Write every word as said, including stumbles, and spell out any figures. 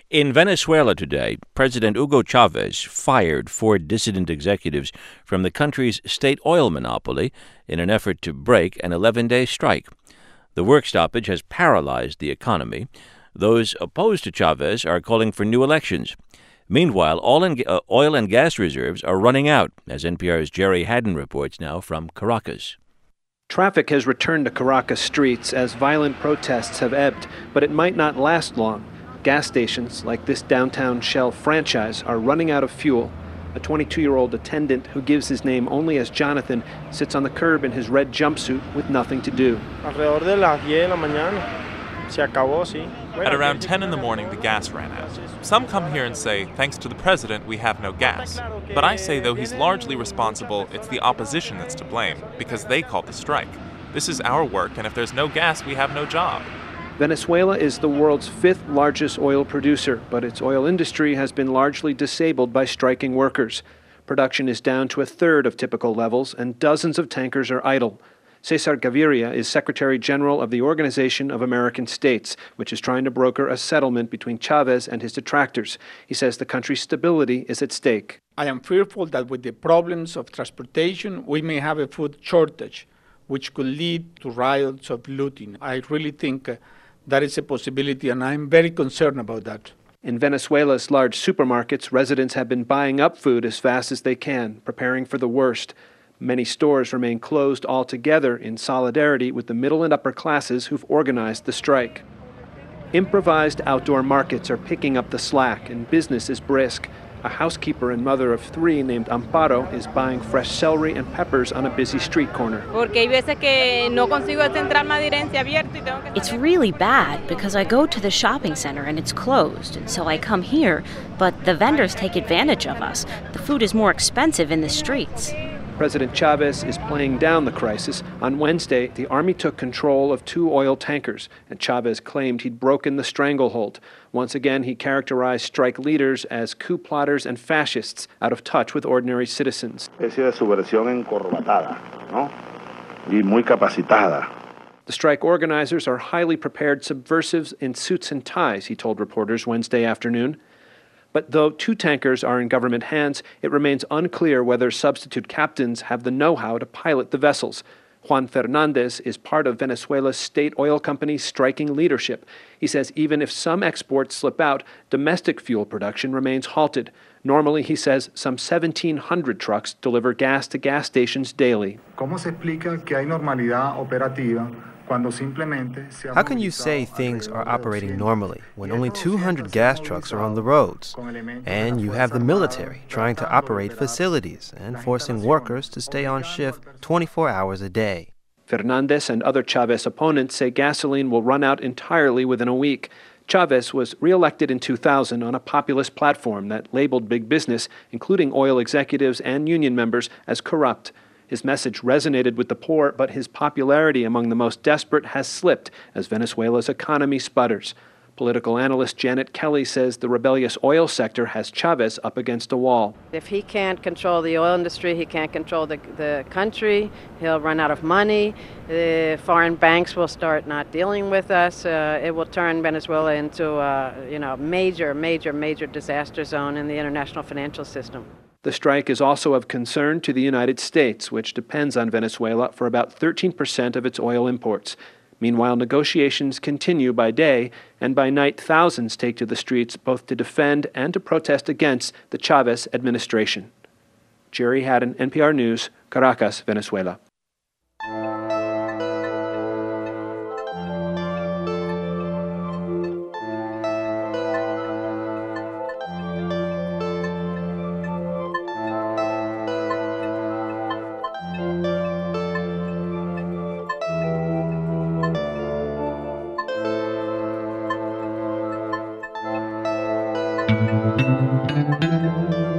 In Venezuela today, President Hugo Chavez fired four dissident executives from the country's state oil monopoly in an effort to break an eleven-day strike. The work stoppage has paralyzed the economy. Those opposed to Chavez are calling for new elections. Meanwhile, oil and, uh, oil and gas reserves are running out, as N P R's Jerry Haddon reports now from Caracas. Traffic has returned to Caracas streets as violent protests have ebbed, but it might not last long. Gas stations, like this downtown Shell franchise, are running out of fuel. A twenty-two-year-old attendant who gives his name only as Jonathan sits on the curb in his red jumpsuit with nothing to do. Alrededor de las diez de la mañana. Se acabó, sí. At around ten in the morning, the gas ran out. Some come here and say, thanks to the president, we have no gas. But I say, though he's largely responsible, it's the opposition that's to blame, because they called the strike. This is our work, and if there's no gas, we have no job. Venezuela is the world's fifth largest oil producer, but its oil industry has been largely disabled by striking workers. Production is down to a third of typical levels, and dozens of tankers are idle. Cesar Gaviria is Secretary General of the Organization of American States, which is trying to broker a settlement between Chavez and his detractors. He says the country's stability is at stake. I am fearful that with the problems of transportation, we may have a food shortage, which could lead to riots of looting. I really think uh, that is a possibility, and I'm very concerned about that. In Venezuela's large supermarkets, residents have been buying up food as fast as they can, preparing for the worst. Many stores remain closed altogether in solidarity with the middle and upper classes who've organized the strike. Improvised outdoor markets are picking up the slack, and business is brisk. A housekeeper and mother of three named Amparo is buying fresh celery and peppers on a busy street corner. It's really bad because I go to the shopping center and it's closed, and so I come here, but the vendors take advantage of us. The food is more expensive in the streets. President Chavez is playing down the crisis. On Wednesday, the army took control of two oil tankers, and Chavez claimed he'd broken the stranglehold. Once again, he characterized strike leaders as coup plotters and fascists out of touch with ordinary citizens. The strike organizers are highly prepared subversives in suits and ties, he told reporters Wednesday afternoon. But though two tankers are in government hands, it remains unclear whether substitute captains have the know-how to pilot the vessels. Juan Fernandez is part of Venezuela's state oil company's striking leadership. He says even if some exports slip out, domestic fuel production remains halted. Normally, he says, some seventeen hundred trucks deliver gas to gas stations daily. ¿Cómo se explica que hay normalidad operativa? How can you say things are operating normally when only two hundred gas trucks are on the roads, and you have the military trying to operate facilities and forcing workers to stay on shift twenty-four hours a day? Fernandez and other Chavez opponents say gasoline will run out entirely within a week. Chavez was reelected in two thousand on a populist platform that labeled big business, including oil executives and union members, as corrupt. His message resonated with the poor, but his popularity among the most desperate has slipped as Venezuela's economy sputters. Political analyst Janet Kelly says the rebellious oil sector has Chavez up against a wall. If he can't control the oil industry, he can't control the, the country, he'll run out of money, the foreign banks will start not dealing with us, uh, it will turn Venezuela into a you know, major, major, major disaster zone in the international financial system. The strike is also of concern to the United States, which depends on Venezuela for about thirteen percent of its oil imports. Meanwhile, negotiations continue by day, and by night thousands take to the streets both to defend and to protest against the Chavez administration. Jerry Haddon, N P R News, Caracas, Venezuela. Thank you.